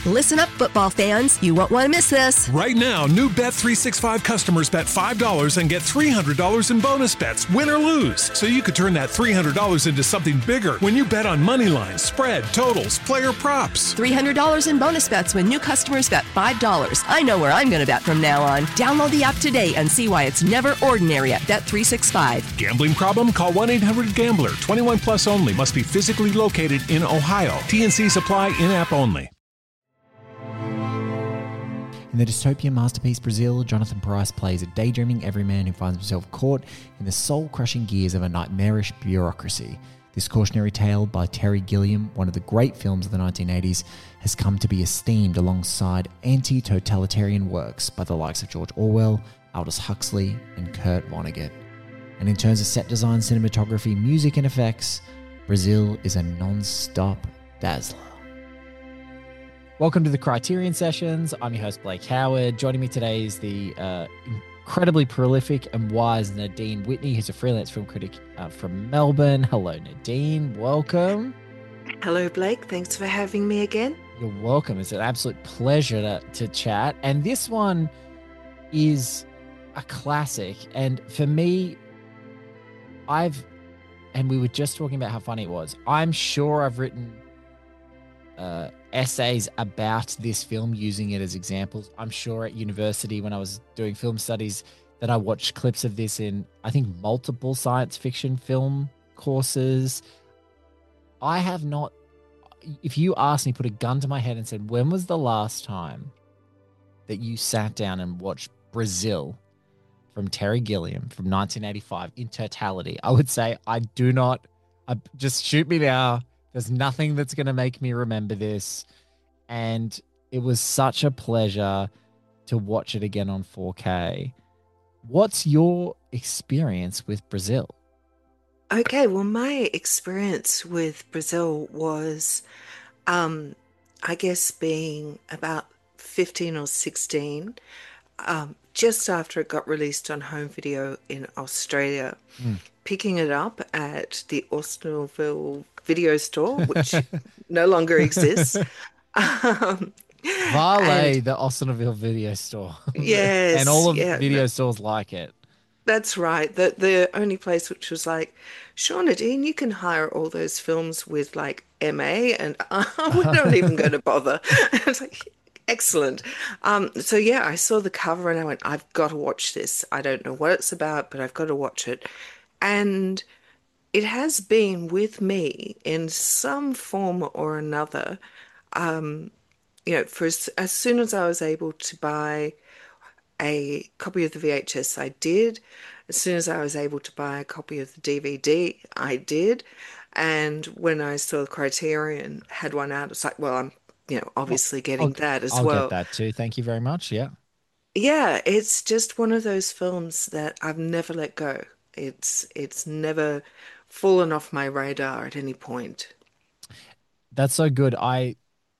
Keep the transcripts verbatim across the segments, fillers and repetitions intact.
Listen up, football fans. You won't want to miss this. Right now, new Bet three sixty-five customers bet five dollars and get three hundred dollars in bonus bets, win or lose. So you could turn that three hundred dollars into something bigger when you bet on money lines, spread, totals, player props. three hundred dollars in bonus bets when new customers bet five dollars. I know where I'm going to bet from now on. Download the app today and see why it's never ordinary at Bet three sixty-five. Gambling problem? Call one eight hundred gambler. twenty-one plus only. Must be physically located in Ohio. T N C supply in-app only. In the dystopian masterpiece Brazil, Jonathan Pryce plays a daydreaming everyman who finds himself caught in the soul-crushing gears of a nightmarish bureaucracy. This cautionary tale by Terry Gilliam, one of the great films of the nineteen eighties, has come to be esteemed alongside anti-totalitarian works by the likes of George Orwell, Aldous Huxley, and Kurt Vonnegut. And in terms of set design, cinematography, music, and effects, Brazil is a non-stop dazzler. Welcome to the Criterion Sessions. I'm your host, Blake Howard. Joining me today is the uh, incredibly prolific and wise Nadine Whitney, who's a freelance film critic uh, from Melbourne. Hello, Nadine. Welcome. Hello, Blake. Thanks for having me again. You're welcome. It's an absolute pleasure to, to chat. And this one is a classic. And for me, I've, and we were just talking about how funny it was. I'm sure I've written uh, essays about this film using it as examples. I'm sure at university when I was doing film studies that I watched clips of this in, I think, multiple science fiction film courses. I have not, if you asked me, put a gun to my head and said, when was the last time that you sat down and watched Brazil from Terry Gilliam from nineteen eighty-five in totality, I would say I do not, I, just shoot me now. There's nothing that's going to make me remember this. And it was such a pleasure to watch it again on four K. What's your experience with Brazil? Okay, well, my experience with Brazil was, um, I guess, being about fifteen or sixteen, um, just after it got released on home video in Australia, mm. picking it up at the Austinville video store, which no longer exists. Um, Vale, the Austinville video store. Yes. And all of yeah, video stores like it. That's right. The the only place which was like, sure, Nadine, you can hire all those films with like M A, and uh, we're not even going to bother. I was like, excellent. Um, so yeah, I saw the cover and I went, I've got to watch this. I don't know what it's about, but I've got to watch it. And it has been with me in some form or another. Um, you know, for as, as soon as I was able to buy a copy of the V H S, I did. As soon as I was able to buy a copy of the D V D, I did. And when I saw the Criterion had one out, it's like, well, I'm, you know, obviously getting I'll, that as I'll well. I'll get that too. Thank you very much. Yeah. Yeah, it's just one of those films that I've never let go. It's it's never fallen off my radar at any point. That's so good. I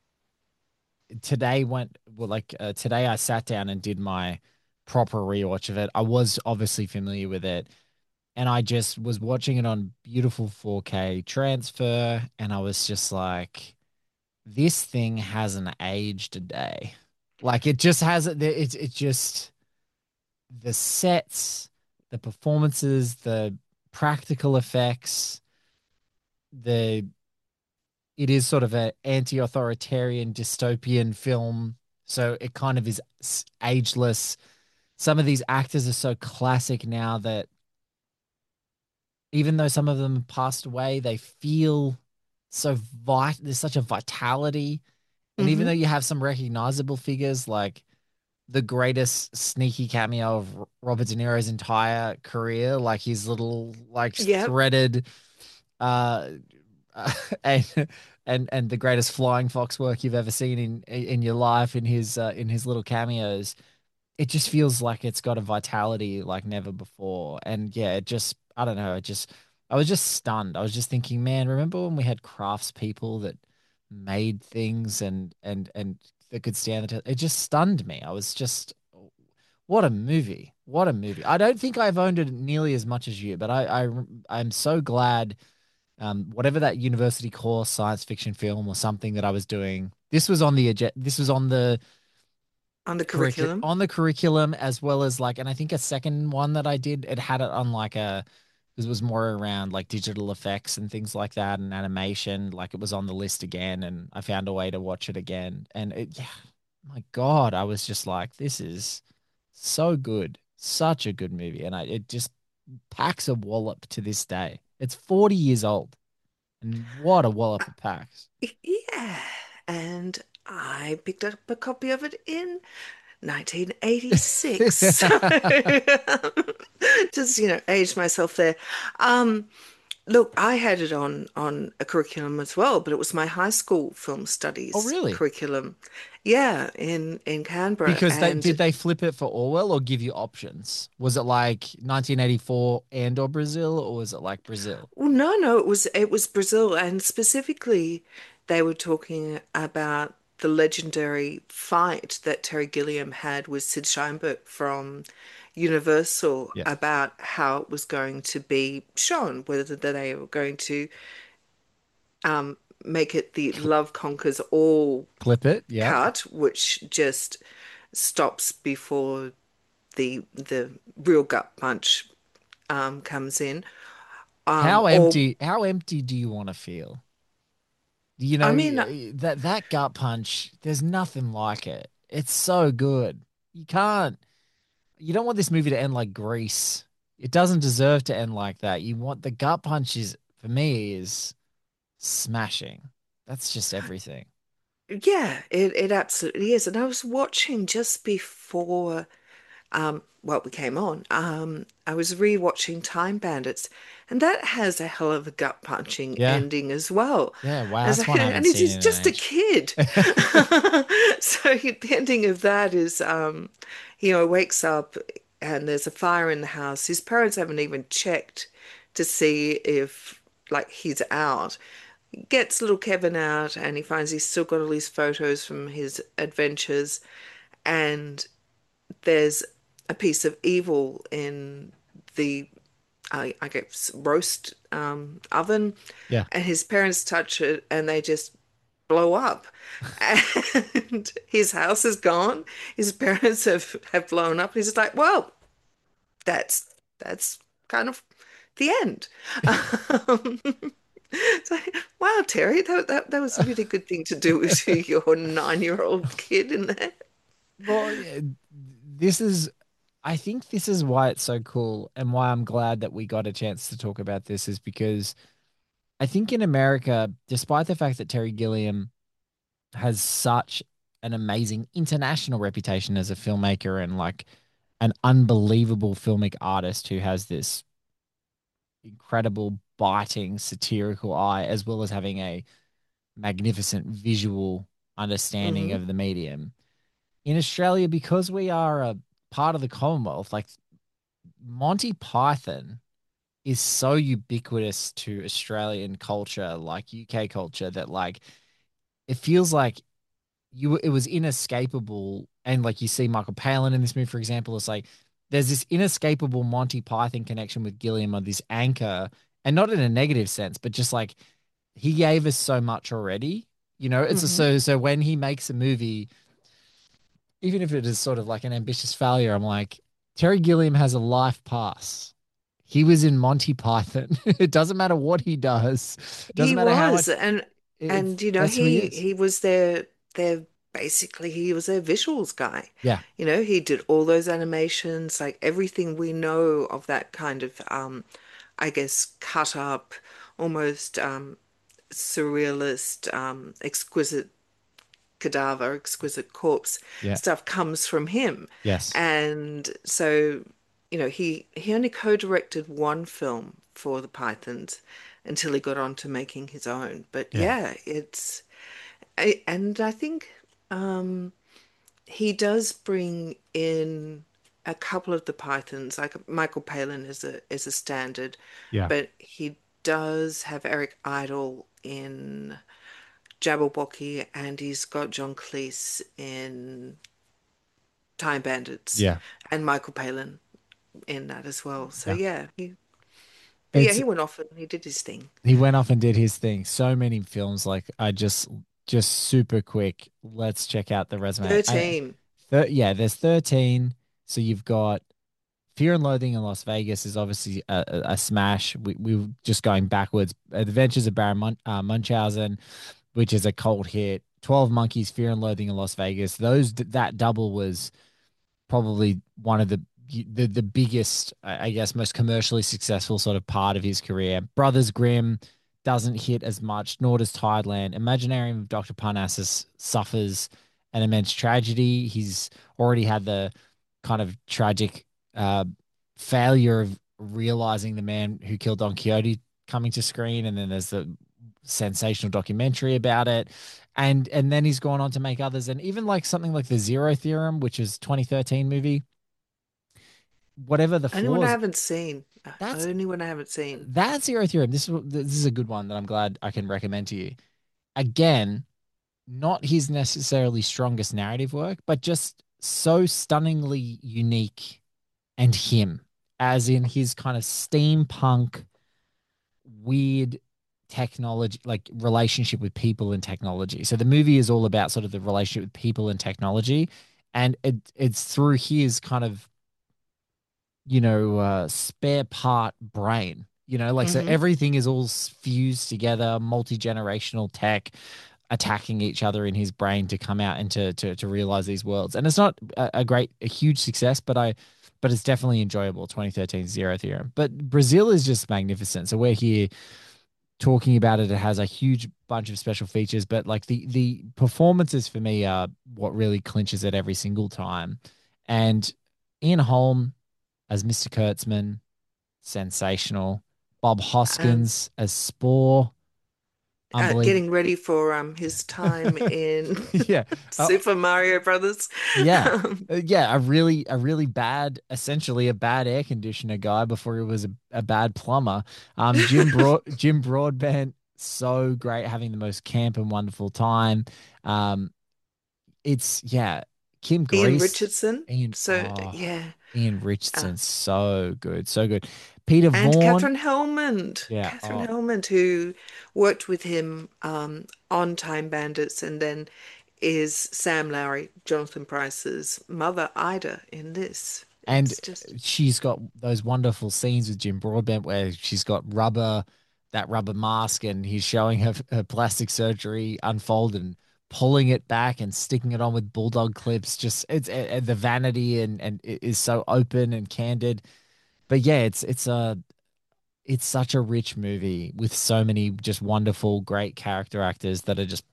today went well, like uh, today I sat down and did my proper rewatch of it. I was obviously familiar with it, and I just was watching it on beautiful four K transfer, and I was just like, this thing hasn't aged a day. Like it just hasn't. It's it just the sets, the performances, the practical effects, the it is sort of an anti-authoritarian dystopian film, so it kind of is ageless. Some of these actors are so classic now that even though some of them have passed away, they feel so vit. There's such a vitality, and mm-hmm. even though you have some recognizable figures, like the greatest sneaky cameo of Robert De Niro's entire career, like his little like yep. threaded, uh, and and and the greatest flying fox work you've ever seen in in your life in his uh, in his little cameos. It just feels like it's got a vitality like never before. And yeah, it just, I don't know, it just, I was just stunned. I was just thinking, man, remember when we had craftspeople that made things and, and, and that could stand the test? It just stunned me. I was just, what a movie. What a movie. I don't think I've owned it nearly as much as you, but I, I, I'm so glad, um, whatever that university course, science fiction film or something that I was doing, This was on the agen- this was on the On the curriculum curriculum. on the curriculum as well as like, and I think a second one that I did, it had it on like a, because it was more around like digital effects and things like that and animation. Like it was on the list again, and I found a way to watch it again. And it, yeah, my God, I was just like, this is so good, such a good movie, and I it just packs a wallop to this day. It's forty years old, and what a wallop it packs. Yeah. And I picked up a copy of it in nineteen eighty-six. So just, you know, aged myself there. Um, Look, I had it on on a curriculum as well, but it was my high school film Oh, studies really? curriculum. Yeah, in in Canberra. Because they And did they flip it for Orwell or give you options? Was it like nineteen eighty-four and or Brazil, or was it like Brazil? well, no, no, it was it was Brazil, and specifically they were talking about the legendary fight that Terry Gilliam had with Sid Sheinberg from Universal Yeah. about how it was going to be shown, whether they were going to um, make it the Love Conquers All Clip it. Yeah. cut, which just stops before the the real gut punch um, comes in. Um, How or empty, how empty do you want to feel? You I know, mean, that that gut punch, there's nothing like it. It's so good. You can't, you don't want this movie to end like Grease. It doesn't deserve to end like that. You want the gut punch is, for me, is smashing. That's just everything. yeah, it, it absolutely is. And I was watching just before um, well, we came on. Um, I was rewatching Time Bandits, and that has a hell of a gut punching Yeah. ending as well. Yeah. Wow. I was That's like, one I haven't and he's seen he's in an just a age. kid. So the ending of that is, um, you know, wakes up and there's a fire in the house. His parents haven't even checked to see if like he's out. Gets little Kevin out and he finds he's still got all these photos from his adventures, and there's a piece of evil in the I, I guess roast um, oven, Yeah. and his parents touch it and they just blow up, and his house is gone. His parents have have blown up. He's just like, well, that's that's kind of the end. Um, it's like, wow, Terry, that, that that was a really good thing to do with your nine-year-old kid in there. Well, yeah, this is, I think this is why it's so cool and why I'm glad that we got a chance to talk about this is because I think in America, despite the fact that Terry Gilliam has such an amazing international reputation as a filmmaker and like an unbelievable filmic artist who has this incredible, biting, satirical eye, as well as having a magnificent visual understanding Hmm. of the medium. In Australia, because we are a part of the Commonwealth, like Monty Python is so ubiquitous to Australian culture, like U K culture, that like it feels like you it was inescapable. And like you see Michael Palin in this movie, for example, it's like there's this inescapable Monty Python connection with Gilliam or this anchor, and not in a negative sense, but just like he gave us so much already. You know, it's a, Hmm. so so when he makes a movie, even if it is sort of like an ambitious failure, I'm like, Terry Gilliam has a life pass. He was in Monty Python. It doesn't matter what he does. It doesn't He matter how was, much and it's and you know that's who he he is. he was their their basically he was their visuals guy. Yeah. You know, he did all those animations, like everything we know of that kind of um I guess cut up, almost um surrealist, um exquisite cadaver, exquisite corpse Yeah. stuff comes from him. Yes. And so, you know, he he only co-directed one film for the Pythons until he got on to making his own. But Yeah. yeah, it's I, and I think um he does bring in a couple of the Pythons, like Michael Palin is a is a standard, Yeah. but he does have Eric Idle in Jabberwocky, and he's got John Cleese in Time Bandits Yeah. and Michael Palin in that as well. So Yeah. yeah, he, but yeah, It's he went off and he did his thing. he went off and did his thing. So many films like I just just super quick, let's check out the resume. I, thirteen. thir yeah, there's thirteen. So you've got Fear and Loathing in Las Vegas is obviously a, a, a smash. We we were just going backwards. Adventures of Baron Mun uh, Munchausen, which is a cult hit. twelve Monkeys, Fear and Loathing in Las Vegas. Those that double was probably one of the the the biggest, I guess, most commercially successful sort of part of his career. Brothers Grimm doesn't hit as much, nor does Tideland. Imaginarium of Doctor Parnassus suffers an immense tragedy. He's already had the kind of tragic uh, failure of realizing the man who killed Don Quixote coming to screen, and then there's the sensational documentary about it. And and then he's gone on to make others, and even like something like the Zero Theorem, which is twenty thirteen movie, whatever the Only one I flaws. haven't seen. Uh, That's Only one I haven't seen. that Zero Theorem. This is this is a good one that I'm glad I can recommend to you. Again, not his necessarily strongest narrative work, but just so stunningly unique and him, as in his kind of steampunk, weird technology, like relationship with people and technology. So the movie is all about sort of the relationship with people and technology, and it it's through his kind of, you know, uh, spare part brain. You know, like so Hmm. everything is all fused together, multi generational tech attacking each other in his brain to come out and to to to realize these worlds. And it's not a, a great, a huge success, but I, but it's definitely enjoyable. twenty thirteen Zero Theorem. But Brazil is just magnificent. So we're here talking about it. It has a huge bunch of special features, but like the the performances for me are what really clinches it every single time. And Ian Holm as mister Kurtzman, sensational. Bob And Hoskins as Spore, uh, unbelievable. getting ready for um his time in Yeah. Oh, Super Mario Brothers. yeah. Um, Uh, yeah, a really a really bad, essentially a bad air conditioner guy before he was a, a bad plumber. Um Jim Broad Jim Broadbent, so great, having the most camp and wonderful time. Um it's yeah, Kim Ian Grease, Richardson. Ian So oh yeah. Ian Uh, Richardson, so good, so good. Peter and Vaughan, Catherine Hellmond. yeah, Catherine oh, Hellmond, who worked with him um, on Time Bandits and then is Sam Lowry, Jonathan Pryce's mother, Ida, in this. and It's just she's got those wonderful scenes with Jim Broadbent where she's got rubber, that rubber mask, and he's showing her, her plastic surgery unfold and pulling it back and sticking it on with bulldog clips. Just it's uh, the vanity and and it is so open and candid. But yeah, it's it's a it's such a rich movie with so many just wonderful, great character actors that are just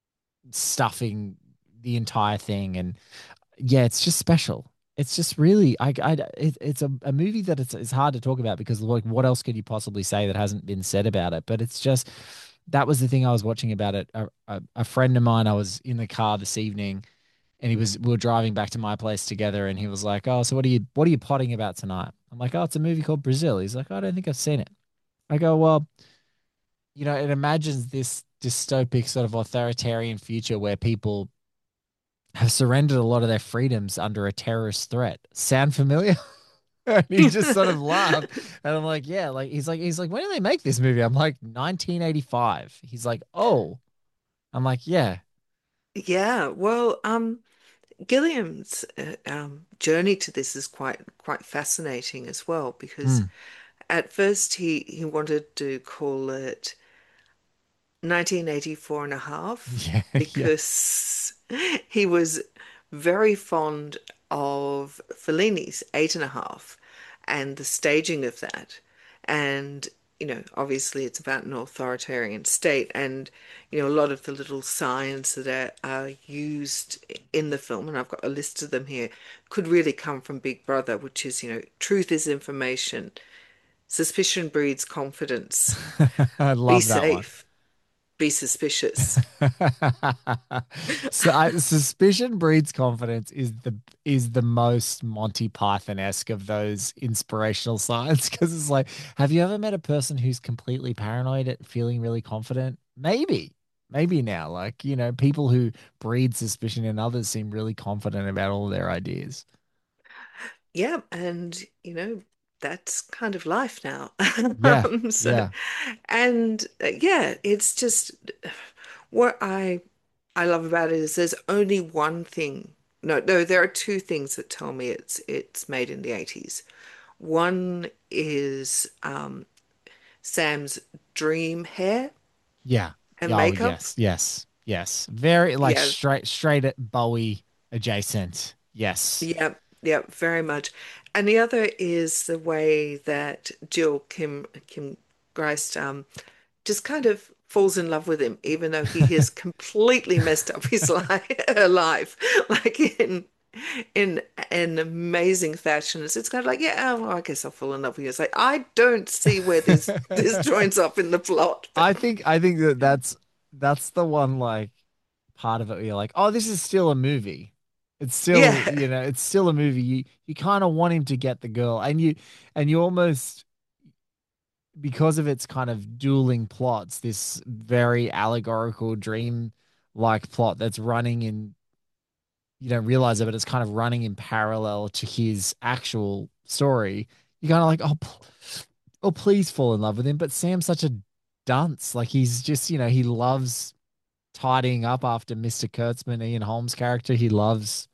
stuffing the entire thing. And yeah, it's just special. It's just really, I, I, it, it's a, a movie that it's, it's hard to talk about because like, what else could you possibly say that hasn't been said about it? But it's just, that was the thing I was watching about it. A, a, a friend of mine, I was in the car this evening and he was, we were driving back to my place together and he was like, oh, so what are you, what are you potting about tonight? I'm like, oh, it's a movie called Brazil. He's like, "Oh, I don't think I've seen it." I go, well, you know, it imagines this dystopic sort of authoritarian future where people have surrendered a lot of their freedoms under a terrorist threat. Sound familiar? And he just sort of laughed. And I'm like, yeah, like he's like, he's like, when did they make this movie? I'm like, nineteen eighty-five. He's like, oh. I'm like, yeah. yeah. Well, um, Gilliam's uh, um, journey to this is quite quite fascinating as well because Mm. at first he he wanted to call it nineteen eighty-four and a half Yeah, yeah. because he was very fond of Fellini's Eight and a Half and the staging of that. And, you know, obviously it's about an authoritarian state and, you know, a lot of the little signs that are, are used in the film, and I've got a list of them here, could really come from Big Brother, which is, you know, truth is information, suspicion breeds confidence, I be love that one. safe, be suspicious. So I, suspicion breeds confidence is the is the most Monty Python-esque of those inspirational signs because it's like, have you ever met a person who's completely paranoid at feeling really confident? Maybe, maybe now, like you know, people who breed suspicion in others seem really confident about all their ideas. Yeah, and you know, that's kind of life now. Yeah, Um, so, yeah. and uh, yeah, it's just what I I love about it is there's only one thing. No, no, there are two things that tell me it's it's made in the eighties. One is um, Sam's dream hair Yeah. and Oh, makeup. yes, yes, yes. Very like Yeah, straight straight at Bowie adjacent. Yes. yeah, yeah, very much. And the other is the way that Jill Kim Kim Greist um, just kind of falls in love with him, even though he has completely messed up his life, her life, like in in an amazing fashion. It's, it's kind of like, yeah, oh, well, I guess I'll fall in love with you. It's like I don't see where this this joins up in the plot, but I think I think that that's that's the one like part of it where you're like, oh, this is still a movie. It's still, yeah. you know, it's still a movie. You you kind of want him to get the girl, and you and you almost because of its kind of dueling plots, this very allegorical dream like plot that's running in you don't realize it, but it's kind of running in parallel to his actual story. You're kind of like, oh, pl- oh, please fall in love with him. But Sam's such a dunce. Like he's just, you know, he loves tidying up after mister Kurtzman, Ian Holmes' character. He loves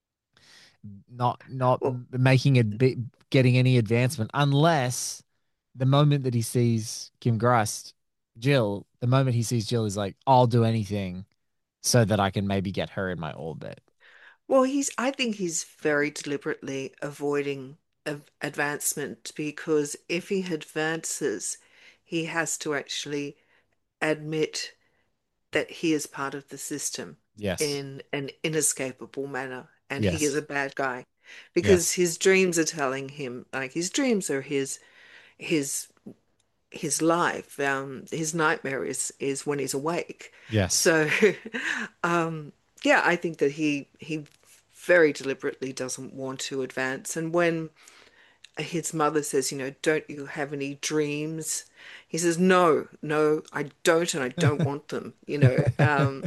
not not Well, making it be, getting any advancement unless the moment that he sees Kim Grust, Jill, the moment he sees Jill is like, I'll do anything so that I can maybe get her in my orbit. well, he's. I think he's very deliberately avoiding av- advancement because if he advances, he has to actually admit that he is part of the system Yes. in an inescapable manner and he is Yes. a bad guy because Yes. his dreams are telling him like his dreams are his his his life um his nightmare is is when he's awake. Yes. So um yeah, I think that he he very deliberately doesn't want to advance, and when his mother says, you know, don't you have any dreams? He says, no, no, I don't, and I don't want them, you know. Um,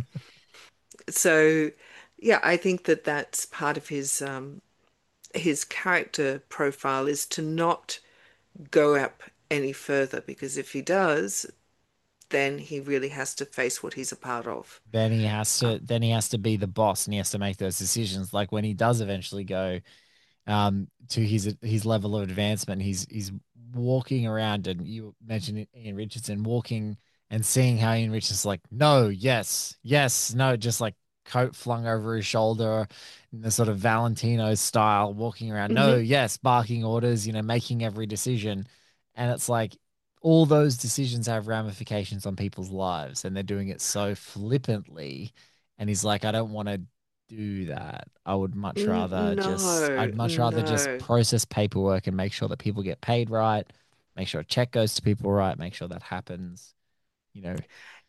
so, yeah, I think that that's part of his um, his character profile is to not go up any further because if he does, then he really has to face what he's a part of. Then he has Uh, to then he has to be the boss and he has to make those decisions. Like when he does eventually go um to his his level of advancement, he's he's walking around and you mentioned Ian Richardson walking and seeing how Ian Richardson's like, no, yes, yes, no, just like coat flung over his shoulder in the sort of Valentino style, walking around, no, mhm. yes, barking orders, you know, making every decision. And it's like all those decisions have ramifications on people's lives and they're doing it so flippantly. And he's like, I don't want to do that. I would much N- rather just, No, I'd much rather just no. process paperwork and make sure that people get paid right, make sure a check goes to people right, make sure that happens, you know.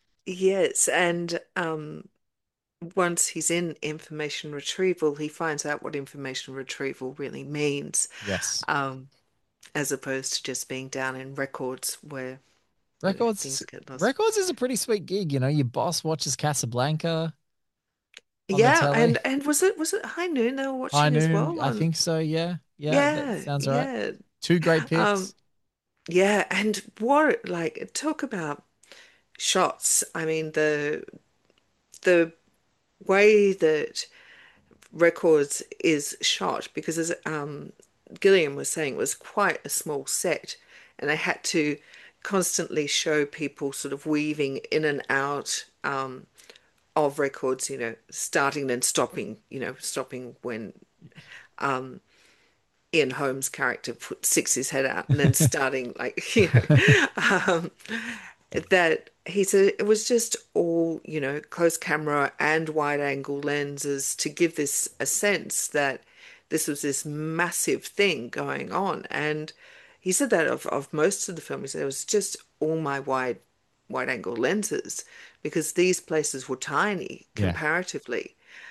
Yes, and um, once he's in information retrieval, he finds out what information retrieval really means, Yes. um, as opposed to just being down in records where, you know, Records things get lost. Records is a pretty sweet gig, you know. Your boss watches Casablanca on the Yeah, telly. and and was it was it High Noon they were High watching as Noon, well I on? think so, yeah. Yeah, that Yeah, sounds right. yeah. Two great Um, picks. yeah, and what like talk about shots. I mean the the way that Records is shot because as um Gilliam was saying it was quite a small set and they had to constantly show people sort of weaving in and out um of records, you know, starting and stopping, you know, stopping when um Ian Holmes' character put sticks his head out and then starting like, you know, um, that he said it was just all, you know, close camera and wide angle lenses to give this a sense that this was this massive thing going on. And he said that of, of most of the film, he said it was just all my wide wide angle lenses because these places were tiny Yeah. comparatively.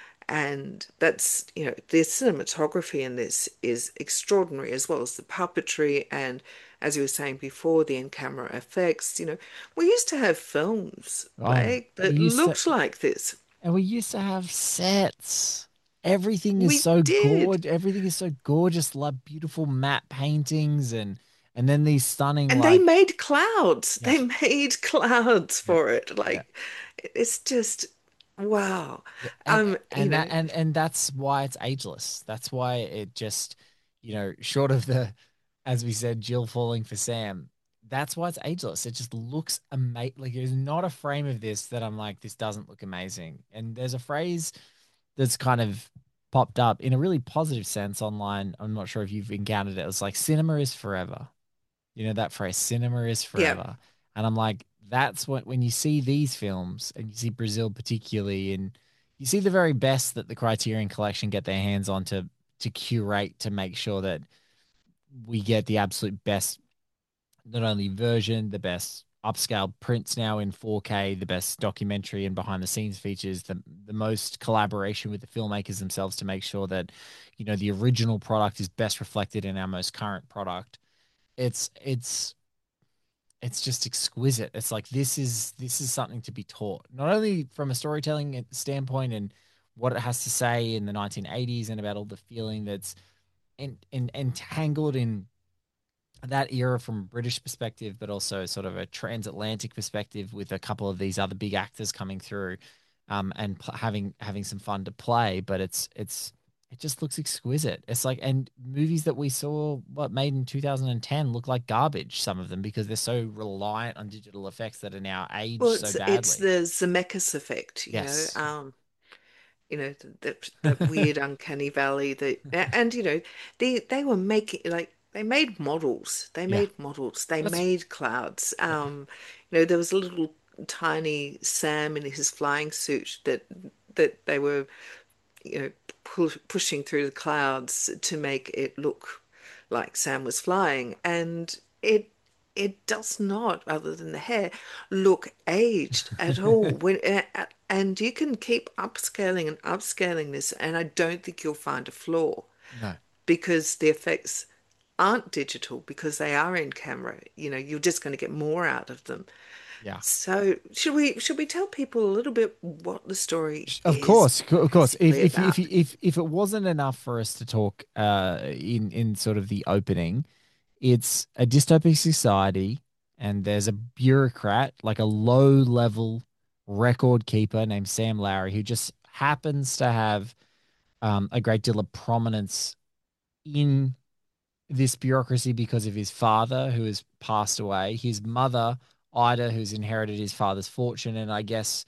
And that's, you know, the cinematography in this is extraordinary as well as the puppetry and, as you were saying before, the in-camera effects. You know, we used to have films, Oh, Blake, we that used to looked like this. and we used to have sets. Everything is We so did. gorgeous. Everything is so gorgeous, like beautiful matte paintings and and then these stunning And they like made clouds. yeah, They made clouds yeah, for it. yeah. Like, it's just. Wow. Yeah, and Um, you and that know, and and that's why it's ageless. That's why it just, you know, short of the, as we said, Jill falling for Sam. That's why it's ageless. It just looks amazing. Like there's not a frame of this that I'm like, this doesn't look amazing. And there's a phrase that's kind of popped up in a really positive sense online. I'm not sure if you've encountered it. It's like cinema is forever. You know that phrase, cinema is yeah. forever. And I'm like, that's what, when you see these films and you see Brazil particularly, and you see the very best that the Criterion Collection get their hands on to to curate to make sure that we get the absolute best, not only version, the best upscale prints now in four K, the best documentary and behind the scenes features, the the most collaboration with the filmmakers themselves to make sure that, you know, the original product is best reflected in our most current product. It's it's it's just exquisite. It's like this is this is something to be taught, not only from a storytelling standpoint and what it has to say in the nineteen eighties and about all the feeling that's in, in, entangled in that era from a British perspective, but also sort of a transatlantic perspective with a couple of these other big actors coming through, um, and pl- having having some fun to play. But it's it's it just looks exquisite. It's like, and movies that we saw what made in two thousand ten look like garbage. Some of them because they're so reliant on digital effects that are now aged Well, so it's it's badly. the Zemeckis effect, you know. Yes. Um, you know, that that weird uncanny valley that, and you know, they they were making like they made models, they Yeah. made models, they That's made clouds. yeah. Um, you know, there was a little tiny Sam in his flying suit that that they were, you know, pu pushing through the clouds to make it look like Sam was flying, and it it does not, other than the hair, look aged at all. When and you can keep upscaling and upscaling this, and I don't think you'll find a flaw No. because the effects aren't digital because they are in camera. You know, you're just going to get more out of them. Yeah. So should we should we tell people a little bit what the story Of is course, of course. If basically if if about? if if it wasn't enough for us to talk uh in in sort of the opening, it's a dystopic society, and there's a bureaucrat, like a low level record keeper named Sam Lowry, who just happens to have um, a great deal of prominence in this bureaucracy because of his father, who has passed away, his mother, Ida, who's inherited his father's fortune, and I guess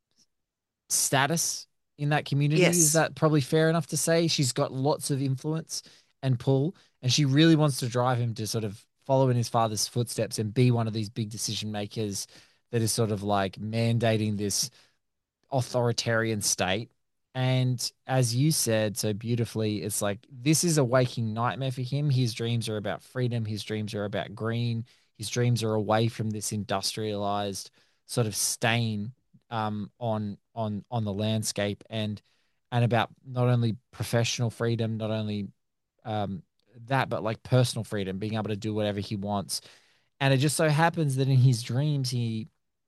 status in that community. Is Yes. that probably fair enough to say? She's got lots of influence and pull, and she really wants to drive him to sort of follow in his father's footsteps and be one of these big decision makers that is sort of like mandating this authoritarian state. And as you said so beautifully, it's like this is a waking nightmare for him. His dreams are about freedom. His dreams are about green. His dreams are away from this industrialized sort of stain, um, on on on the landscape, and and about not only professional freedom, not only um, that, but like personal freedom, being able to do whatever he wants. And it just so happens that in his dreams, he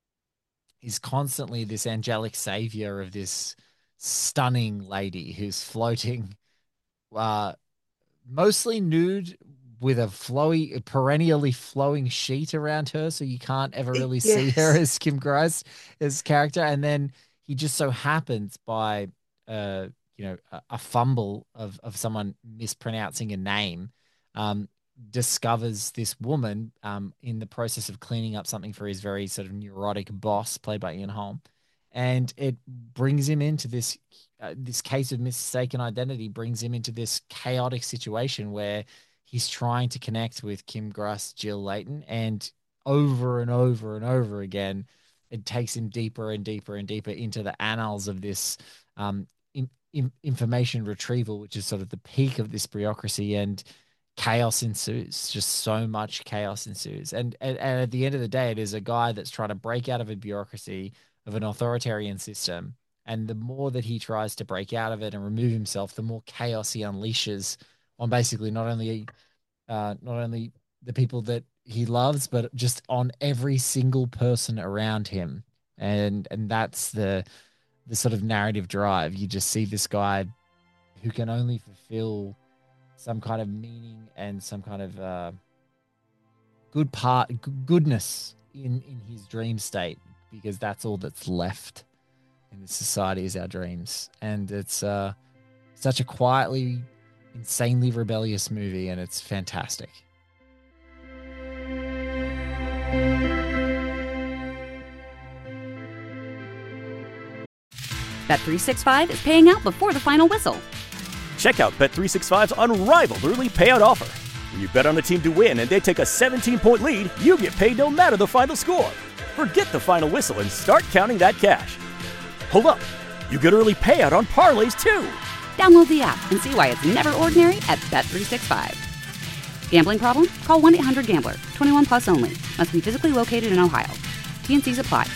is constantly this angelic savior of this stunning lady who's floating, uh, mostly nude with a flowy, perennially flowing sheet around her, so you can't ever really see her Yes. as Kim Grice, as character. And then he just so happens by, uh, you know, a, a fumble of of someone mispronouncing a name, um, discovers this woman, um, in the process of cleaning up something for his very sort of neurotic boss, played by Ian Holm, and it brings him into this uh, this case of mistaken identity, brings him into this chaotic situation where he's trying to connect with Kim Gruss, Jill Layton, and over and over and over again, it takes him deeper and deeper and deeper into the annals of this, um, in, in, information retrieval, which is sort of the peak of this bureaucracy, and chaos ensues. Just so much chaos ensues, and, and and at the end of the day, it is a guy that's trying to break out of a bureaucracy of an authoritarian system, and the more that he tries to break out of it and remove himself, the more chaos he unleashes on basically not only uh, not only the people that he loves, but just on every single person around him. And and that's the the sort of narrative drive. You just see this guy who can only fulfill some kind of meaning and some kind of uh, good part, goodness in in his dream state, because that's all that's left. in this society is our dreams. And it's uh, such a quietly, insanely rebellious movie, and it's fantastic. Bet three sixty-five is paying out before the final whistle. Check out Bet three sixty-five's unrivaled early payout offer. When you bet on a team to win and they take a seventeen-point lead, you get paid no matter the final score. Forget the final whistle and start counting that cash. Hold up. You get early payout on parlays, too. Download the app and see why it's never ordinary at Bet three sixty-five. Gambling problem? Call one eight hundred gambler. twenty-one plus only. Must be physically located in Ohio. T and Cs apply.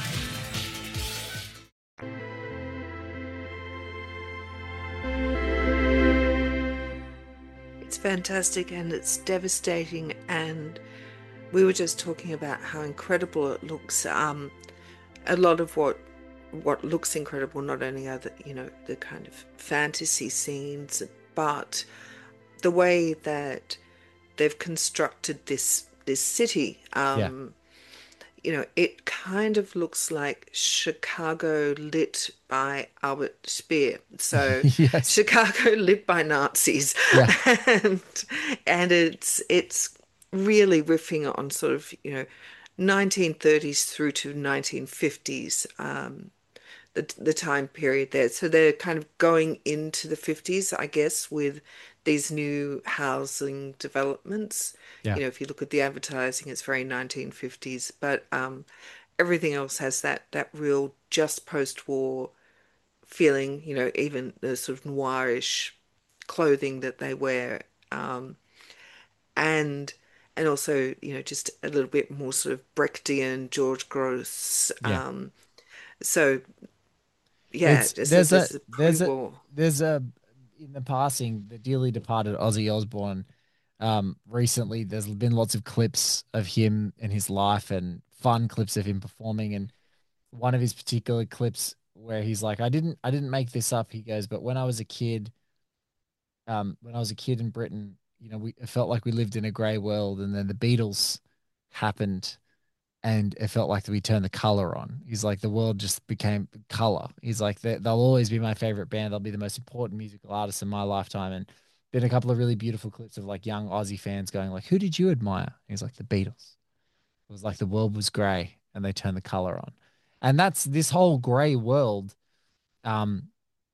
It's fantastic and it's devastating, and we were just talking about how incredible it looks. Um, a lot of what what looks incredible not only are the, you know, the kind of fantasy scenes, but the way that they've constructed this this city. Um, Yeah. You know, it kind of looks like Chicago lit by Albert Speer. So Yes. Chicago lit by Nazis. Yeah. And and it's it's really riffing on sort of, you know, nineteen thirties through to nineteen fifties, um, the the time period there. So they're kind of going into the fifties, I guess, with these new housing developments. Yeah. You know, if you look at the advertising, it's very nineteen fifties, but um, everything else has that that real just post-war feeling. You know, even the sort of noirish clothing that they wear, um, and and also, you know, just a little bit more sort of Brechtian, George Gross. Yeah. Um, so yeah, It's, this there's is a this is there's a pre-war. there's a in the passing, the dearly departed Ozzy Osbourne. Um, recently, there's been lots of clips of him and his life, and fun clips of him performing. And one of his particular clips where he's like, "I didn't I didn't make this up." He goes, "But when I was a kid, um, when I was a kid in Britain, you know, we it felt like we lived in a grey world, and then the Beatles happened." And it felt like we turned the color on. He's like, the world just became color. He's like, they- they'll always be my favorite band. They'll be the most important musical artists in my lifetime. And been a couple of really beautiful clips of like young Aussie fans going like, who did you admire? He's like, the Beatles. It was like the world was gray and they turned the color on. And that's this whole gray world. Um,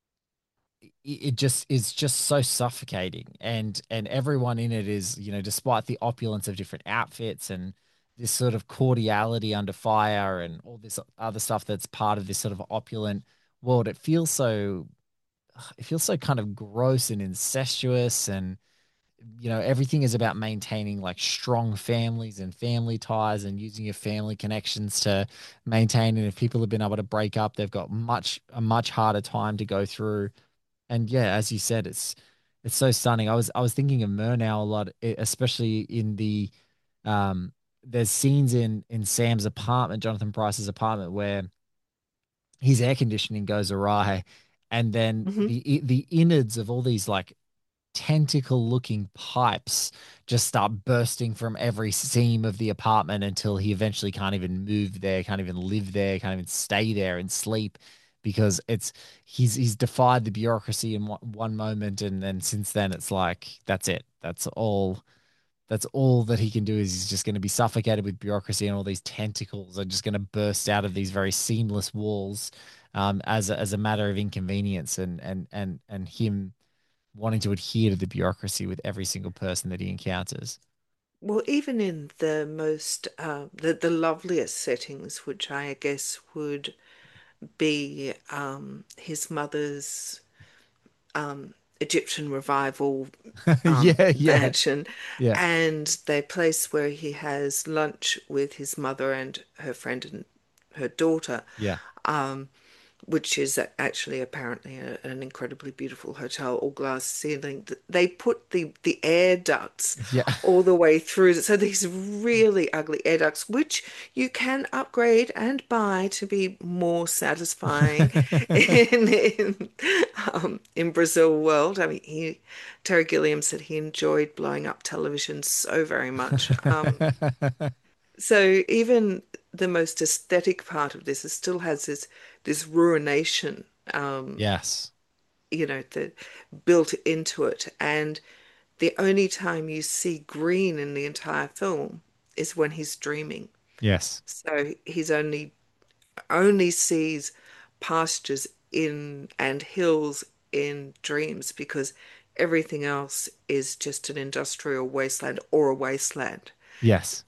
it, it just is just so suffocating. And and everyone in it is, you know, despite the opulence of different outfits and this sort of cordiality under fire and all this other stuff that's part of this sort of opulent world, it feels so it feels so kind of gross and incestuous. And you know, everything is about maintaining like strong families and family ties and using your family connections to maintain. And if people have been able to break up, they've got much a much harder time to go through. And yeah, as you said, it's it's so stunning. I was I was thinking of Murnau a lot, e- especially in the um there's scenes in in Sam's apartment, Jonathan Price's apartment, where his air conditioning goes awry, and then Hmm. the the innards of all these like tentacle looking pipes just start bursting from every seam of the apartment until he eventually can't even move there, can't even live there, can't even stay there and sleep because it's he's he's defied the bureaucracy in one, one moment, and then since then it's like that's it. That's all that's all that he can do is he's just going to be suffocated with bureaucracy, and all these tentacles are just going to burst out of these very seamless walls um, as a, as a matter of inconvenience, and and and and him wanting to adhere to the bureaucracy with every single person that he encounters. Well, even in the most uh, the the loveliest settings, which I guess would be um, his mother's um, Egyptian revival um, Yeah, yeah, mansion, yeah, and the place where he has lunch with his mother and her friend and her daughter, yeah, um, which is actually apparently a, an incredibly beautiful hotel, all glass ceiling. They put the the air ducts yeah. all the way through. So these really ugly air ducts, which you can upgrade and buy to be more satisfying in in um, in Brazil world. I mean, he Terry Gilliam said he enjoyed blowing up television so very much. Um, So even the most aesthetic part of this, it still has this this ruination, um, Yes. you know, the built into it. And the only time you see green in the entire film is when he's dreaming. Yes. So he's only only sees pastures in and hills in dreams because everything else is just an industrial wasteland or a wasteland. Yes.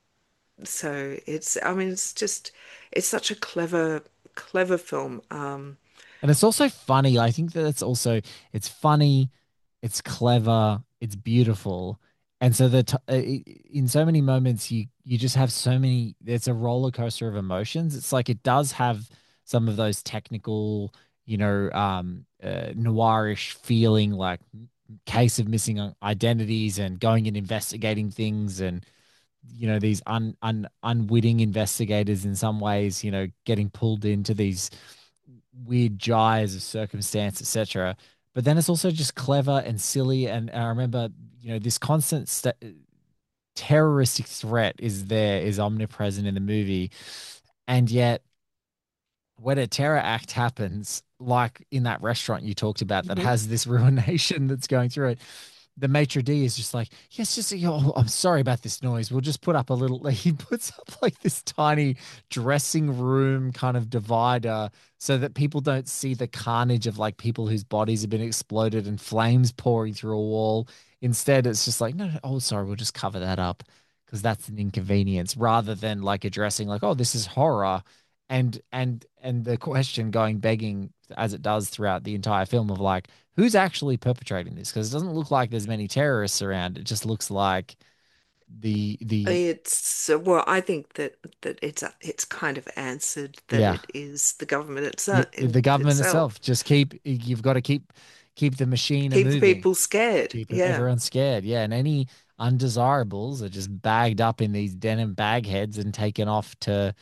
So it's, I mean, it's just, it's such a clever, clever film. Um, And it's also funny. I think that it's also it's funny, it's clever, it's beautiful. And so that in so many moments you you just have so many it's a roller coaster of emotions. It's like it does have some of those technical, you know, um uh, noirish feeling like case of missing identities and going and investigating things and you know these un, un unwitting investigators in some ways, you know, getting pulled into these weird gyres of circumstance, et cetera. But then it's also just clever and silly. And I remember, you know, this constant st- terroristic threat is there, is omnipresent in the movie. And yet, when a terror act happens, like in that restaurant you talked about that mhm. has this ruination that's going through it, the maitre d is just like, yes, just oh, I'm sorry about this noise. We'll just put up a little. He puts up like this tiny dressing room kind of divider so that people don't see the carnage of like people whose bodies have been exploded and flames pouring through a wall. Instead, it's just like, no, no oh, sorry, we'll just cover that up because that's an inconvenience, rather than like addressing like, oh, this is horror, and and and the question going begging as it does throughout the entire film of like who's actually perpetrating this, because it doesn't look like there's many terrorists around. It just looks like the the It's uh, well, I think that that it's a, it's kind of answered that yeah it is the government y- itself the government itself. itself. Just keep you've got to keep keep the machine a Keep the moving, people scared. keep Yeah. everyone scared. Yeah, and any undesirables are just bagged up in these denim bag heads and taken off to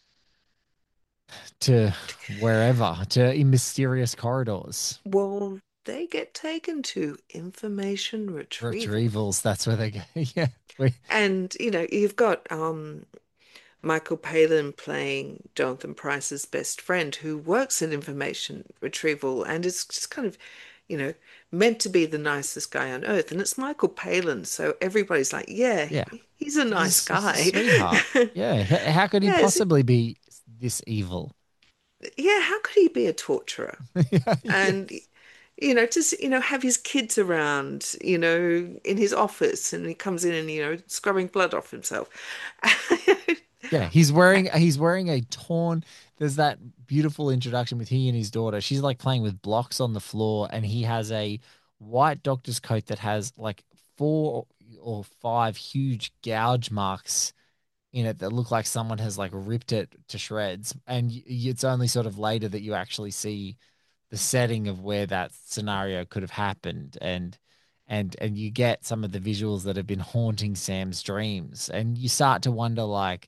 to wherever, to in mysterious corridors. Well, they get taken to information retrieval. Retrievals, that's where they go. Yeah. We, And, you know, you've got um Michael Palin playing Jonathan Price's best friend who works in information retrieval and is just kind of, you know, meant to be the nicest guy on earth. And it's Michael Palin, so everybody's like, yeah, yeah. he's a nice He's, he's a guy. sweetheart. Yeah. H- How could he Yes, possibly be this evil? yeah, how could he be a torturer? Yeah. And Yes. you know, just you know, have his kids around, you know, in his office, and he comes in and you know, scrubbing blood off himself. Yeah. He's wearing he's wearing a torn. There's that beautiful introduction with he and his daughter. She's like playing with blocks on the floor, and he has a white doctor's coat that has like four or five huge gouge marks in it that look like someone has like ripped it to shreds. And y- it's only sort of later that you actually see the setting of where that scenario could have happened, and and and you get some of the visuals that have been haunting Sam's dreams, and you start to wonder like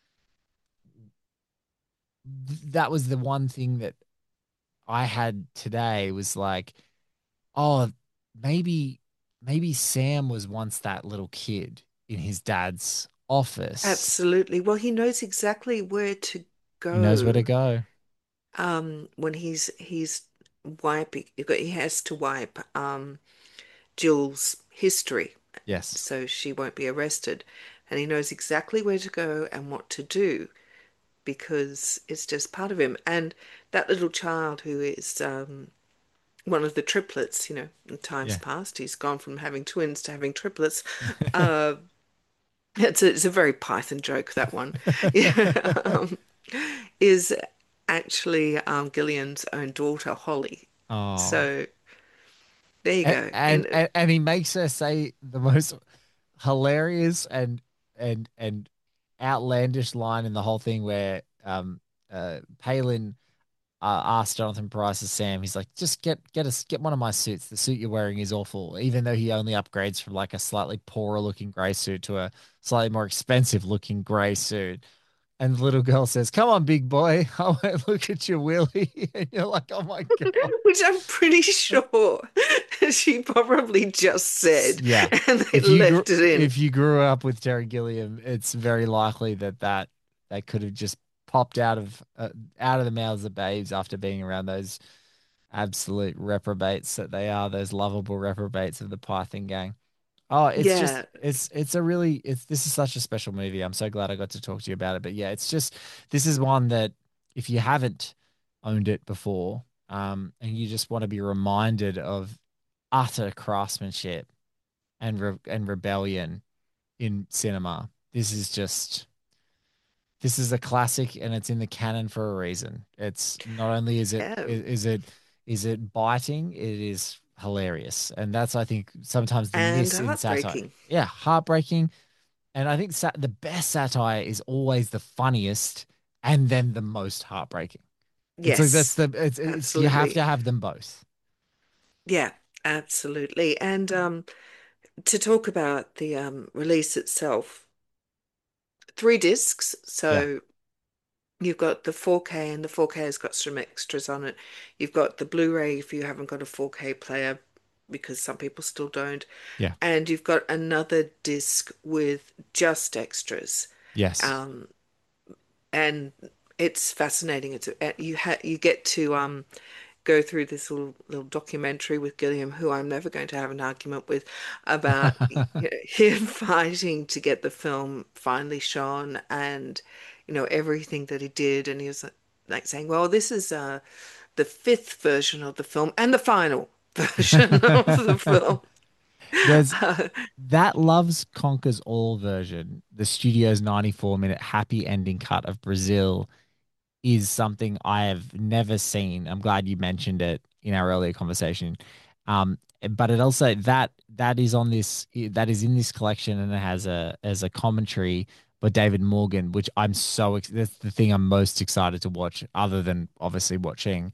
th- that was the one thing that I had today was like, oh, maybe maybe Sam was once that little kid in his dad's office. Absolutely. Well, he knows exactly where to He knows where to go. go. Um, when he's he's wiping, he has to wipe um Jill's history Yes. so she won't be arrested, and he knows exactly where to go and what to do because it's just part of him. And that little child who is um one of the triplets, you know, in times Yeah. past, he's gone from having twins to having triplets. Uh, it's a, it's a very Python joke, that one. Yeah, um, is actually um, Gillian's own daughter, Holly. Oh. So there you And, go. and And and and he makes her say the most hilarious and and and outlandish line in the whole thing where um uh Palin uh, asked Jonathan Price as Sam, he's like, just get get us get one of my suits. The suit you're wearing is awful, even though he only upgrades from like a slightly poorer looking gray suit to a slightly more expensive looking gray suit. And the little girl says, "Come on, big boy, I won't look at your willy." And you're like, "Oh my god!" which I'm pretty sure she probably just said, Yeah. and they If you grew, left it in. if you grew up with Terry Gilliam, it's very likely that that that could have just popped out of uh, out of the mouths of babes after being around those absolute reprobates that they are, those lovable reprobates of the Python gang. Oh, it's just Yeah, it's it's a really it's this is such a special movie. I'm so glad I got to talk to you about it. But yeah, it's just this is one that if you haven't owned it before, um, and you just want to be reminded of utter craftsmanship and re and rebellion in cinema, this is just this is a classic, and it's in the canon for a reason. It's not only is it yeah. is, is it is it biting, it is hilarious, and that's I think sometimes the And miss in satire. heartbreaking. Yeah, heartbreaking, and I think sat the best satire is always the funniest and then the most heartbreaking. It's like that's Yes, the it's it's you have to absolutely. have them both. Yeah, absolutely. And um, to talk about the um, release itself, three discs. Yeah, So you've got the four K, and the four K has got some extras on it. You've got the Blu-ray if you haven't got a four K player, because some people still don't. yeah, And you've got another disc with just extras. yes. Um, and it's fascinating. It's uh, you ha you get to um go through this little little documentary with Gilliam, who I'm never going to have an argument with, about you know, him fighting to get the film finally shown, and you know everything that he did, and he was like saying, "Well, this is uh the fifth version of the film and the final version of the film." There's Uh, that Loves Conquers All version, the studio's ninety-four minute happy ending cut of Brazil, is something I have never seen. I'm glad you mentioned it in our earlier conversation. Um, but it also that that is on this that is in this collection, and it has a as a commentary by David Morgan, which I'm so ex- that's the thing I'm most excited to watch, other than obviously watching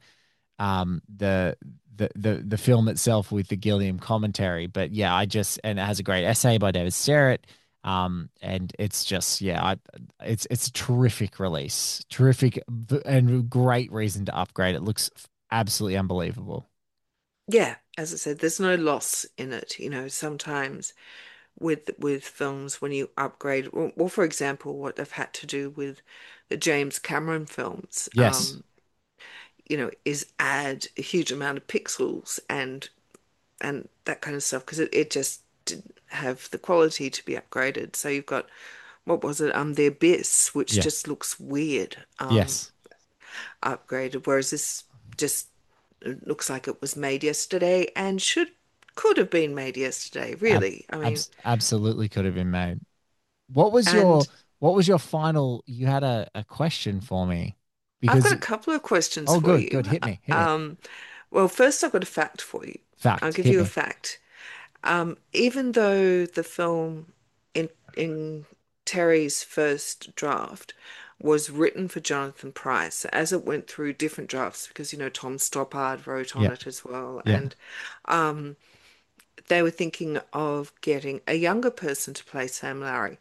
um the the the the film itself with the Gilliam commentary. But yeah, I just and it has a great essay by David Sterrett. Um, and it's just yeah, I, it's it's a terrific release, terrific v- and great reason to upgrade. It looks absolutely unbelievable. yeah, as I said, there's no loss in it. You know, sometimes with with films when you upgrade, well, well, for example, what they've had to do with the James Cameron films, Yes, um, you know, is add a huge amount of pixels and and that kind of stuff, because it, it just didn't have the quality to be upgraded. So you've got, what was it, um, The Abyss, which yeah, just looks weird, um, yes, upgraded, whereas this just looks like it was made yesterday and should could have been made yesterday, Ab really. I mean, abs absolutely could have been made. What was your and what was your final? You had a, a question for me I've got because a couple of questions oh, for good, you. good, hit me, hit me. Um, well, first I've got a fact for you. I'll Fact, give hit you a me. fact. Um, even though the film in in Terry's first draft was written for Jonathan Pryce, as it went through different drafts, because you know Tom Stoppard wrote on Yeah, it as well, yeah. and um, they were thinking of getting a younger person to play Sam Larry.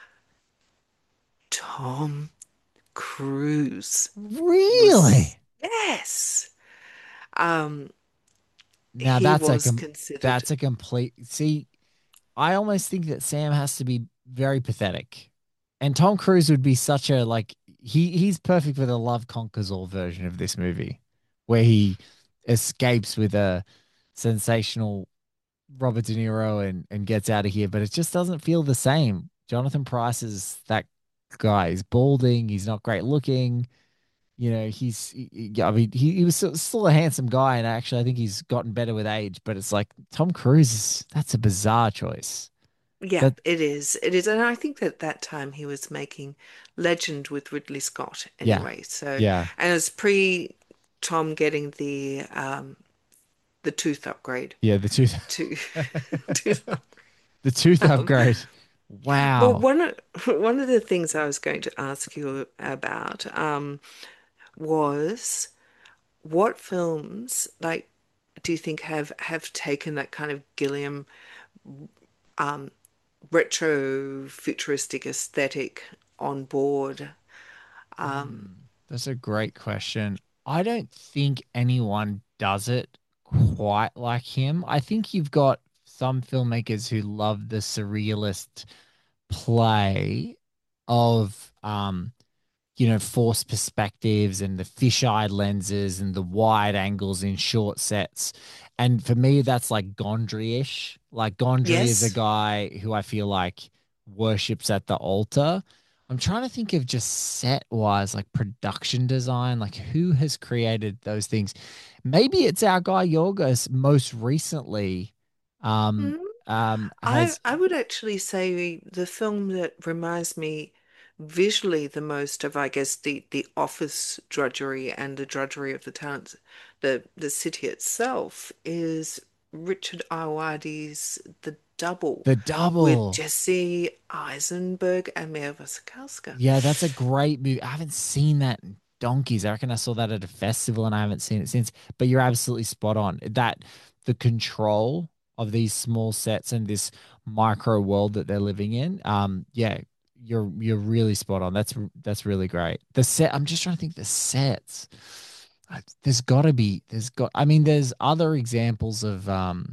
Tom Cruise was, Really? yes. Um, Now he that's a was com considered, that's a complete see. I almost think that Sam has to be very pathetic. And Tom Cruise would be such a like he he's perfect for the Love Conquers All version of this movie, where he escapes with a sensational Robert De Niro and and gets out of here, but it just doesn't feel the same. Jonathan Pryce is that guy. He's balding, he's not great looking. You know, he's, he, he- I mean, he, he was still, still a handsome guy, and actually, I think he's gotten better with age. But it's like Tom Cruise is that's a bizarre choice. yeah, That it is. It is. And I think that that time he was making Legend with Ridley Scott yeah, anyway. So, yeah, and it's pre Tom getting the um the tooth upgrade yeah. The tooth, to tooth the tooth um, upgrade. well, Wow. one of one of the things I was going to ask you about um was, what films, like, do you think have have taken that kind of Gilliam um retro futuristic aesthetic on board? Um, Hmm, that's a great question. I don't think anyone does it quite like him. I think you've got some filmmakers who love the surrealist play of um you know, forced perspectives and the fisheye lenses and the wide angles in short sets. And for me, that's like Gondry-ish. Like Gondry is a Yes. guy who I feel like worships at the altar. I'm trying to think of just set wise, like production design, like who has created those things. Maybe it's our guy Yorgos most recently um Mhm. um I has I would actually say the film that reminds me visually the most of, I guess, the the office drudgery and the drudgery of the towns, the the city itself, is Richard Ayoade's The Double the with double. Jesse Eisenberg and Mia Wasikowska. Yeah, that's a great movie. I haven't seen that in donkeys. I reckon I saw that at a festival and I haven't seen it since. But you're absolutely spot on. That the control of these small sets and this micro world that they're living in. Um, yeah, you're you're really spot on. That's that's really great. The set. I'm just trying to think the sets. I- There's got to be. There's got. I mean, there's other examples of um.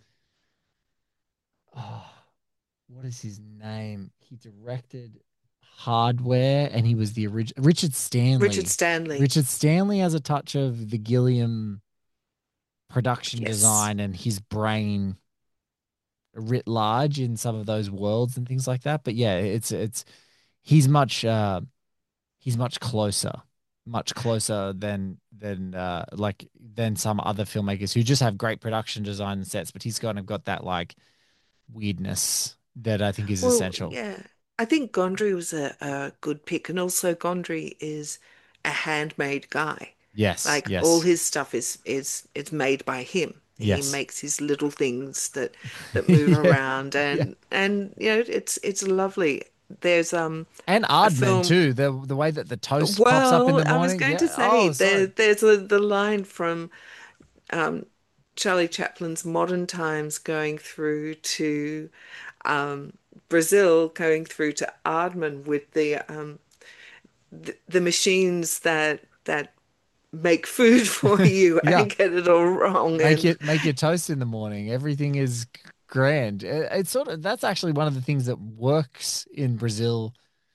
Oh, what is his name? He directed Hardware and he was the original Richard Richard Stanley. Stanley. Richard Stanley has a touch of the Gilliam production Yes. design and his brain writ large in some of those worlds and things like that. But yeah, it's it's he's much uh he's much closer, much closer than than uh like than some other filmmakers who just have great production design and sets, but he's kind of got that like weirdness that I think is Well, essential. yeah, I think Gondry was a, a good pick, and also Gondry is a handmade guy. Yes, Like all yes, his stuff is is is made by him. He yes. makes his little things that that move Yeah, around, yeah. and and you know it's it's lovely. There's um And a Aardman film. too. The the way that the toast pops up in Well, the I was morning. going to Yeah. say Oh, there sorry. there's a, the line from um Charlie Chaplin's Modern Times going through to um, Brazil, going through to Aardman with the um, the, the machines that that make food for you Yeah. and get it all wrong. Make And it make your toast in the morning. Everything is grand. It- it's sort of that's actually one of the things that works in Brazil.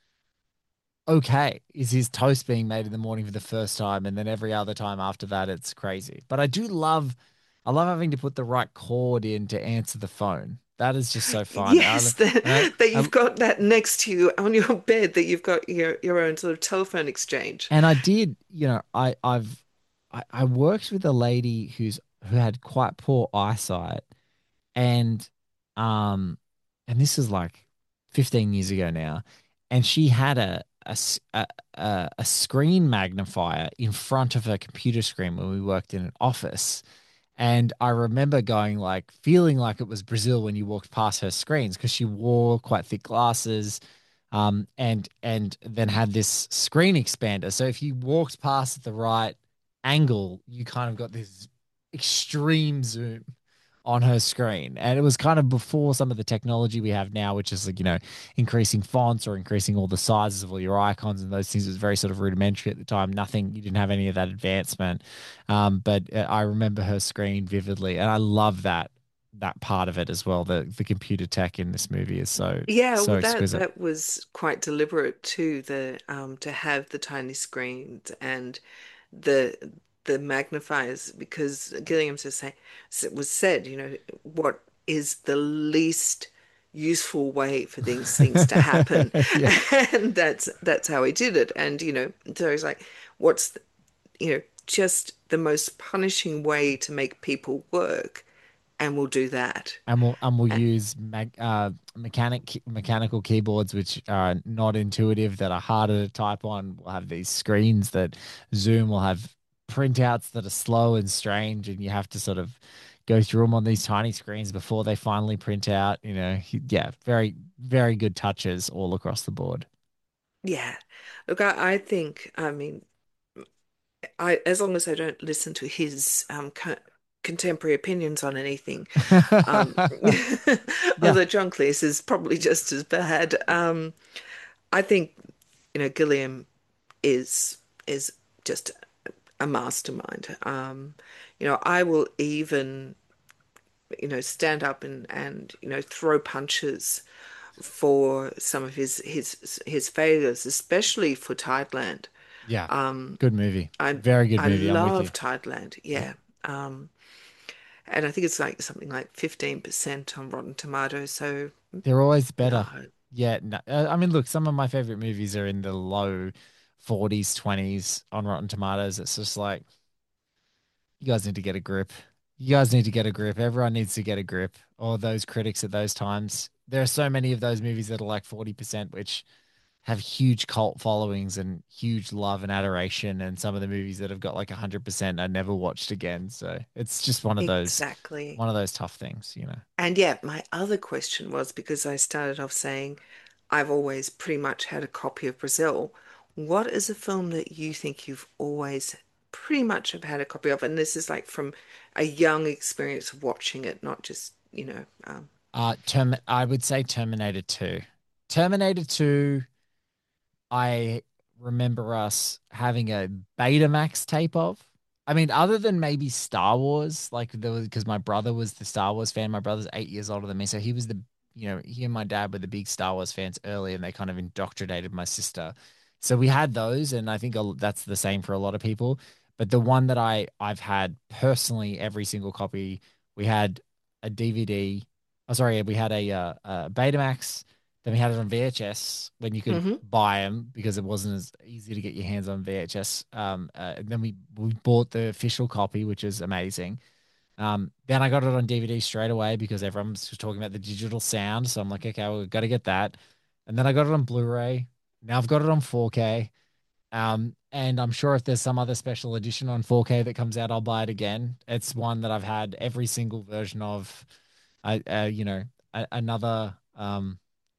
Okay, is his toast being made in the morning for the first time, and then every other time after that, it's crazy. But I do love, I love having to put the right chord in to answer the phone. That is just so fun. I, yes, that, and I, that I you've got that next to you on your bed, that you've got your your own sort of telephone exchange. And I did, you know, I I've I, I worked with a lady who's who had quite poor eyesight, and um, and this is like fifteen years ago now, and she had a a s- a, a a screen magnifier in front of her computer screen when we worked in an office. And I remember going like feeling like it was Brazil when you walked past her screens because she wore quite thick glasses, um, and and then had this screen expander. So if you walked past at the right angle, you kind of got this extreme zoom on her screen. And it was kind of before some of the technology we have now, which is like, you know, increasing fonts or increasing all the sizes of all your icons and those things. It was very sort of rudimentary at the time. Nothing, you didn't have any of that advancement. Um, but uh, I remember her screen vividly. And I love that that part of it as well. The the computer tech in this movie is so Yeah, so well, that exquisite. that was quite deliberate too. The um to have the tiny screens and the the magnifiers, because Gilliam says say was said, you know, what is the least useful way for these things to happen, Yeah. and that's that's how he did it. And you know, so he's like, what's the, you know, just the most punishing way to make people work, and we'll do that. And we'll and we'll use mag, uh, mechanic mechanical keyboards which are not intuitive, that are harder to type on. We'll have these screens that zoom. We'll have printouts that are slow and strange, and you have to sort of go through them on these tiny screens before they finally print out. You know, yeah, very very good touches all across the board. Yeah. Look, I, I think, I mean, I as long as I don't listen to his um co contemporary opinions on anything, um, Yeah, although John Cleese is probably just as bad. Um, I think, you know, Gilliam is is just a mastermind. Um, You know, I will even, you know, stand up and and you know throw punches for some of his his his failures, especially for Tideland. Yeah. Um, Good movie. I Very good I movie. I'm with you. love Tideland. Yeah. Um, and I think it's like something like fifteen percent on Rotten Tomatoes. So They're always better. no. Yeah. No, uh, I mean, look, some of my favorite movies are in the low forties, twenties on Rotten Tomatoes. It's just like, you guys need to get a grip. You guys need to get a grip. Everyone needs to get a grip. All those critics at those times. There are so many of those movies that are like forty percent, which have huge cult followings and huge love and adoration. And some of the movies that have got like one hundred percent I never watched again. So it's just one of those, Exactly. one of those tough things, you know. And yeah, my other question was because I started off saying I've always pretty much had a copy of Brazil. What is a film that you think you've always pretty much have had a copy of? And this is like from a young experience of watching it, not just, you know, um, Uh, Term I would say Terminator two. Terminator two, I remember us having a Betamax tape of. I mean, other than maybe Star Wars, like there was because my brother was the Star Wars fan. My brother's eight years older than me, so he was the you know he and my dad were the big Star Wars fans early, and they kind of indoctrinated my sister. So we had those, and I think a- that's the same for a lot of people. But the one that I I've had personally, every single copy, we had a D V D. Oh, sorry, we had a, uh, a Betamax. Then we had it on V H S when you could mhm. buy them because it wasn't as easy to get your hands on V H S. Um, uh, and then we we bought the official copy, which is amazing. Um, then I got it on D V D straight away because everyone's just talking about the digital sound. So I'm like, okay, we've got to get that. And then I got it on Blu-ray. Now I've got it on four K. Um, and I'm sure if there's some other special edition on four K that comes out, I'll buy it again. It's one that I've had every single version of. I, uh, you know, a, another um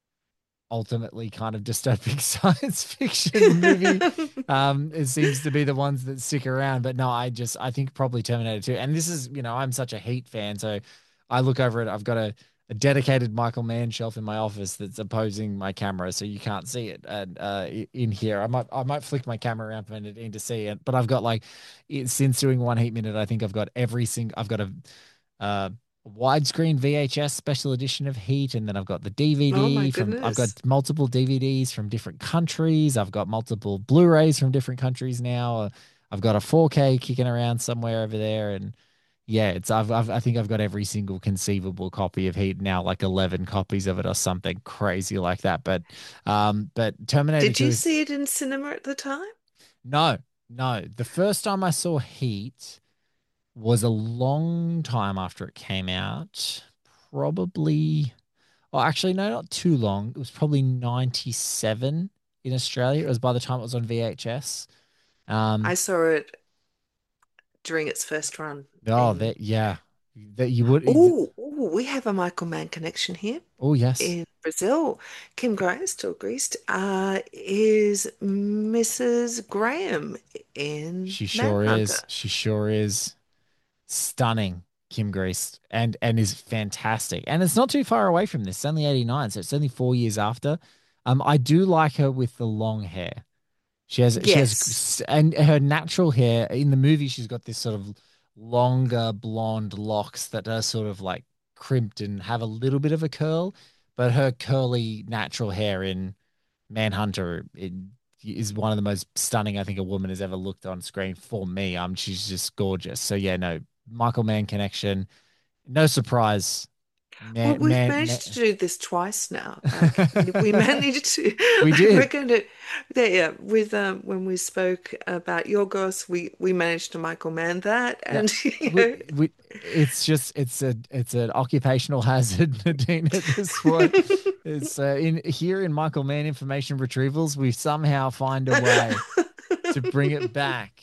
ultimately kind of dystopic science fiction movie. Um, it seems to be the ones that stick around. But no, I just I think probably Terminator two. And this is, you know, I'm such a Heat fan, so I look over it. I've got a, a dedicated Michael Mann shelf in my office that's opposing my camera, so you can't see it. And uh, in here, I might I might flick my camera around for Nadine to see it. But I've got like it, since doing One Heat Minute, I think I've got every single. I've got a. Uh, widescreen V H S special edition of Heat, and then I've got the Oh my D V D from I've got goodness. multiple D V Ds from different countries. I've got multiple Blu-rays from different countries now. Uh, I've got a four K kicking around somewhere over there, and yeah, it's I've, I've I think I've got every single conceivable copy of Heat now, like eleven copies of it or something crazy like that. But um, but Terminator Did two you is see it in cinema at the time? no, no. The first time I saw Heat was a long time after it came out. Probably, oh, actually, no, not too long. It was probably ninety-seven in Australia. It was by the time it was on V H S. Um, I saw it during its first run oh, in. that, yeah, that you would. Oh, oh, we have a Michael Mann connection here. Oh, yes, In Brazil, Kim Graham, still greased, uh, is Missus Graham in she sure is. Manhunter. She sure is. Stunning, Kim Grease, and and is fantastic. And it's not too far away from this. It's only eighty-nine, so it's only four years after. Um, I do like her with the long hair. She has she Yes. has and her natural hair in the movie. She's got this sort of longer blonde locks that are sort of like crimped and have a little bit of a curl, but her curly natural hair in Manhunter it, is one of the most stunning I think a woman has ever looked on screen for me. Um, she's just gorgeous. So yeah, no, Michael Mann connection, no surprise. Well, Man, we've man, managed to man do this twice now. Like we managed to. we We're did. going to. Yeah, yeah. With um, when we spoke about Yorgos, we we managed to Michael Mann that, Yeah. and you We, know. we, it's just it's a it's an occupational hazard, Nadine, at this point. It's uh, in here in Michael Mann Information Retrievals, we somehow find a way to bring it back.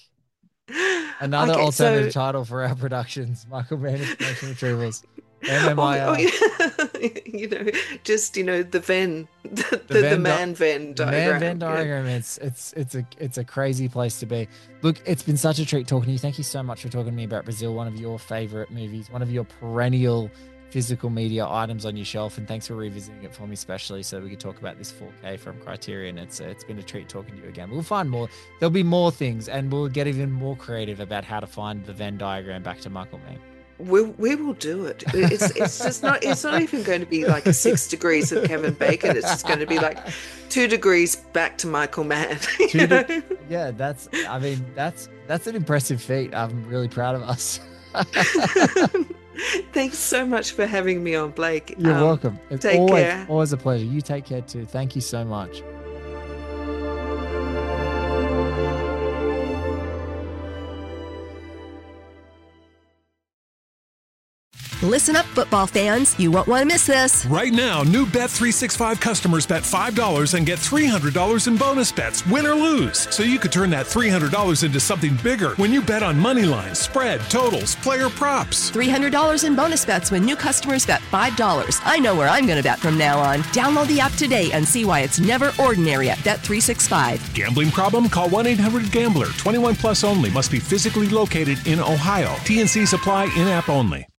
Another Okay, alternative so title for our productions, Michael Mann Information Retrievals, oh, oh M M I R. yeah, you know, just you know the Venn, the The the, the Venn di- man Venn the man Venn diagram. Yeah. diagram. It's it's it's a it's a crazy place to be. Look, it's been such a treat talking to you. Thank you so much for talking to me about Brazil, one of your favorite movies, one of your perennial physical media items on your shelf, and thanks for revisiting it for me, especially so we could talk about this four K from Criterion. It's it's been a treat talking to you again. We'll find more. There'll be more things, and we'll get even more creative about how to find the Venn diagram back to Michael Mann. We we will do it. It's it's just not. It's not even going to be like a six degrees of Kevin Bacon. It's just going to be like two degrees back to Michael Mann. Two de- yeah, that's. I mean, that's that's an impressive feat. I'm really proud of us. Thanks so much for having me on, Blake. You're um, welcome. It's take always, care. always a pleasure. You take care too. Thank you so much. Listen up, football fans. You won't want to miss this. Right now, new Bet three sixty-five customers bet five dollars and get three hundred dollars in bonus bets, win or lose. So you could turn that three hundred dollars into something bigger when you bet on money lines, spread, totals, player props. three hundred dollars in bonus bets when new customers bet five dollars. I know where I'm going to bet from now on. Download the app today and see why it's never ordinary at Bet three sixty-five. Gambling problem? Call one eight hundred gambler. twenty-one plus only. Must be physically located in Ohio. T N Cs apply, in-app only.